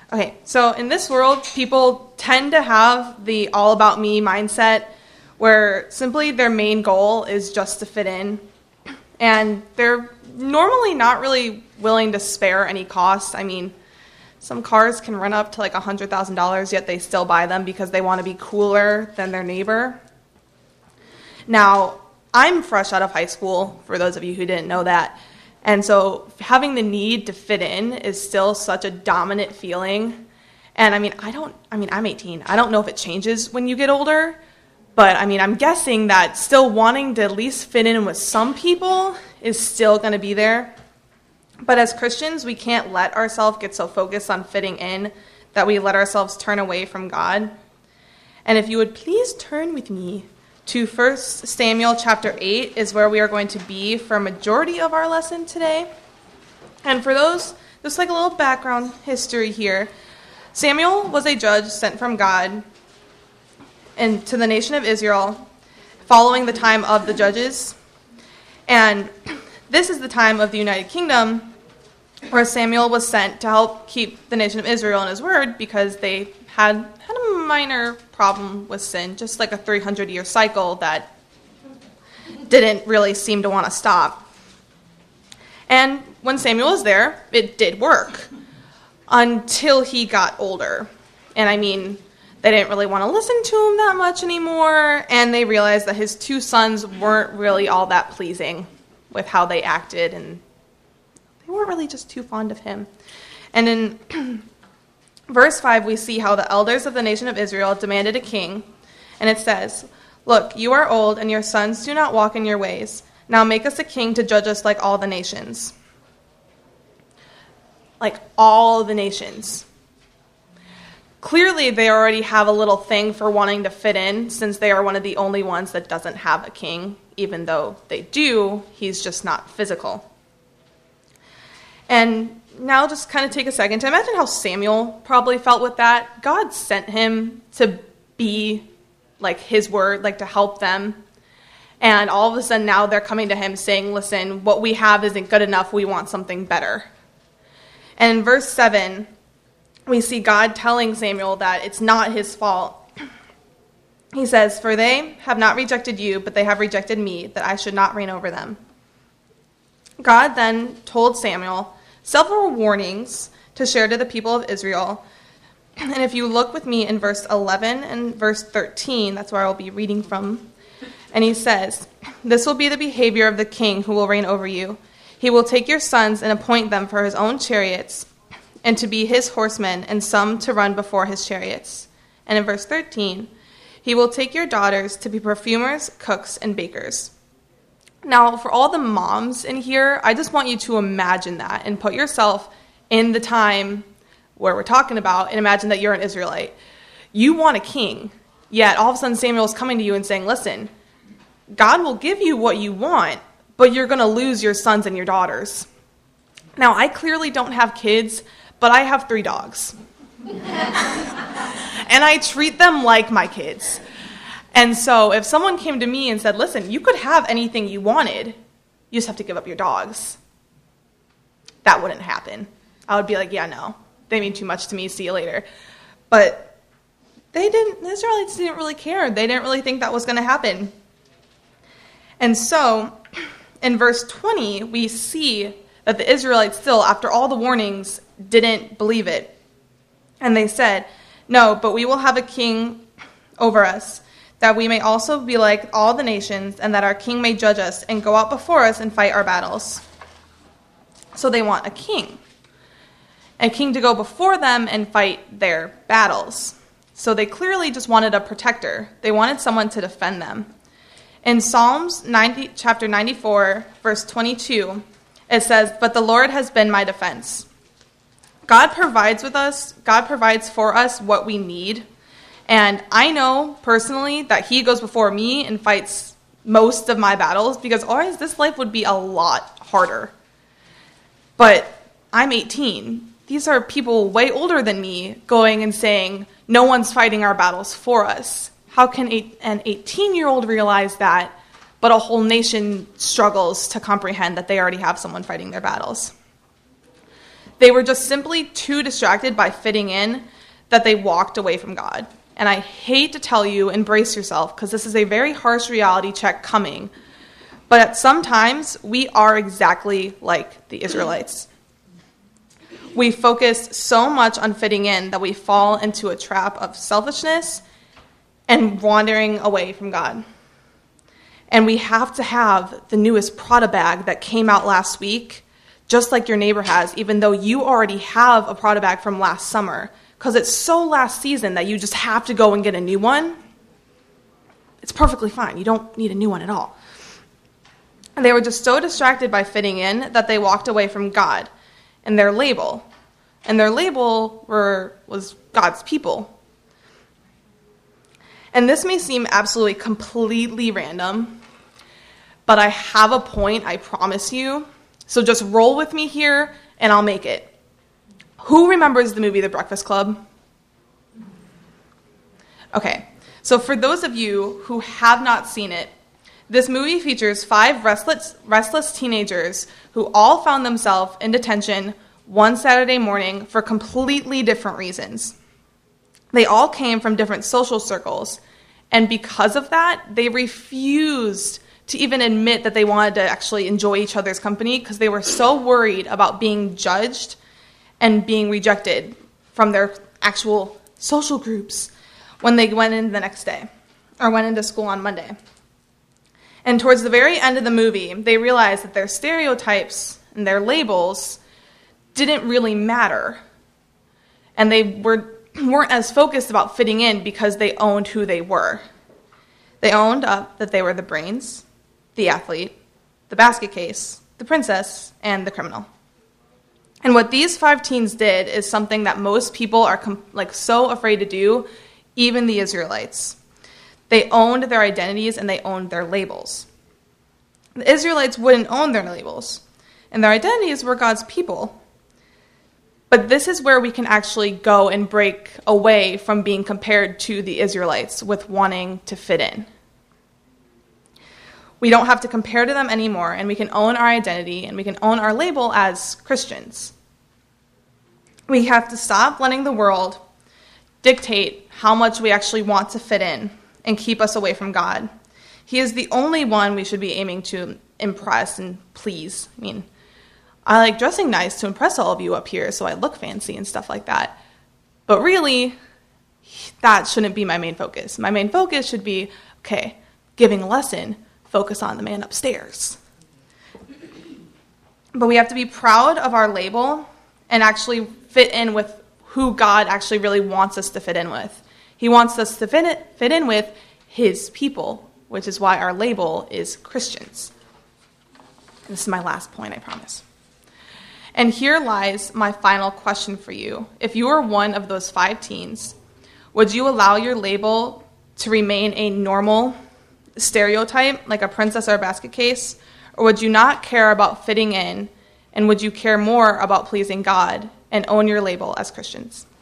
Okay, so in this world, people tend to have the all about me mindset where simply their main goal is just to fit in. And they're normally not really willing to spare any cost. I mean, some cars can run up to like $100,000, yet they still buy them because they want to be cooler than their neighbor. Now, I'm fresh out of high school, for those of you who didn't know that. And so having the need to fit in is still such a dominant feeling. And I'm 18. I don't know if it changes when you get older. But I'm guessing that still wanting to at least fit in with some people is still going to be there. But as Christians, we can't let ourselves get so focused on fitting in that we let ourselves turn away from God. And if you would please turn with me to 1 Samuel chapter 8 is where we are going to be for a majority of our lesson today. And for those, just like a little background history here, Samuel was a judge sent from God and to the nation of Israel following the time of the judges. And this is the time of the United Kingdom where Samuel was sent to help keep the nation of Israel in his word because they had a minor problem with sin, just like a 300-year cycle that didn't really seem to want to stop. And when Samuel was there, it did work until he got older. And they didn't really want to listen to him that much anymore, and they realized that his two sons weren't really all that pleasing with how they acted, and they weren't really just too fond of him. And in verse 5, we see how the elders of the nation of Israel demanded a king, and it says, "Look, you are old, and your sons do not walk in your ways. Now make us a king to judge us like all the nations." Like all the nations. Clearly, they already have a little thing for wanting to fit in, since they are one of the only ones that doesn't have a king. Even though they do, he's just not physical. And now just kind of take a second to imagine how Samuel probably felt with that. God sent him to be like his word, like to help them. And all of a sudden now they're coming to him saying, listen, what we have isn't good enough. We want something better. And in verse 7, we see God telling Samuel that it's not his fault. He says, "For they have not rejected you, but they have rejected me, that I should not reign over them." God then told Samuel several warnings to share to the people of Israel. And if you look with me in verse 11 and verse 13, that's where I'll be reading from. And he says, "This will be the behavior of the king who will reign over you. He will take your sons and appoint them for his own chariots, and to be his horsemen, and some to run before his chariots." And in verse 13, "He will take your daughters to be perfumers, cooks, and bakers." Now, for all the moms in here, I just want you to imagine that and put yourself in the time where we're talking about, and imagine that you're an Israelite. You want a king, yet all of a sudden Samuel's coming to you and saying, listen, God will give you what you want, but you're going to lose your sons and your daughters. Now, I clearly don't have kids, but I have 3 dogs. And I treat them like my kids. And so if someone came to me and said, listen, you could have anything you wanted, you just have to give up your dogs, that wouldn't happen. I would be like, yeah, no, they mean too much to me, see you later. But the Israelites didn't really care. They didn't really think that was going to happen. And so in verse 20, we see that the Israelites still, after all the warnings, didn't believe it. And they said, "No, but we will have a king over us, that we may also be like all the nations, and that our king may judge us and go out before us and fight our battles." So they want a king to go before them and fight their battles. So they clearly just wanted a protector. They wanted someone to defend them. In Psalms chapter 94, verse 22, it says, "But the Lord has been my defense." God provides for us what we need. And I know personally that he goes before me and fights most of my battles, because otherwise this life would be a lot harder. But I'm 18. These are people way older than me going and saying, no one's fighting our battles for us. How can an 18-year-old realize that, but a whole nation struggles to comprehend that they already have someone fighting their battles? They were just simply too distracted by fitting in that they walked away from God. And I hate to tell you, embrace yourself, because this is a very harsh reality check coming. But at some times, we are exactly like the Israelites. We focus so much on fitting in that we fall into a trap of selfishness and wandering away from God. And we have to have the newest Prada bag that came out last week, just like your neighbor has, even though you already have a Prada bag from last summer, because it's so last season that you just have to go and get a new one. It's perfectly fine. You don't need a new one at all. And they were just so distracted by fitting in that they walked away from God and their label. And their label was God's people. And this may seem absolutely completely random, but I have a point, I promise you. So just roll with me here, and I'll make it. Who remembers the movie The Breakfast Club? Okay, so for those of you who have not seen it, this movie features 5 restless teenagers who all found themselves in detention one Saturday morning for completely different reasons. They all came from different social circles, and because of that, they refused to even admit that they wanted to actually enjoy each other's company because they were so worried about being judged and being rejected from their actual social groups when they went in the next day or went into school on Monday. And towards the very end of the movie, they realized that their stereotypes and their labels didn't really matter. And they weren't as focused about fitting in because they owned who they were. They owned up that they were the brains, the athlete, the basket case, the princess, and the criminal. And what these 5 teens did is something that most people are so afraid to do, even the Israelites. They owned their identities and they owned their labels. The Israelites wouldn't own their labels, and their identities were God's people. But this is where we can actually go and break away from being compared to the Israelites with wanting to fit in. We don't have to compare to them anymore, and we can own our identity, and we can own our label as Christians. We have to stop letting the world dictate how much we actually want to fit in and keep us away from God. He is the only one we should be aiming to impress and please. I mean, I like dressing nice to impress all of you up here so I look fancy and stuff like that. But really, that shouldn't be my main focus. My main focus should be, okay, giving a lesson, focus on the man upstairs. But we have to be proud of our label and actually fit in with who God actually really wants us to fit in with. He wants us to fit in with his people, which is why our label is Christians. This is my last point, I promise. And here lies my final question for you. If you were one of those 5 teens, would you allow your label to remain a normal stereotype, like a princess or a basket case? Or would you not care about fitting in, and would you care more about pleasing God and own your label as Christians?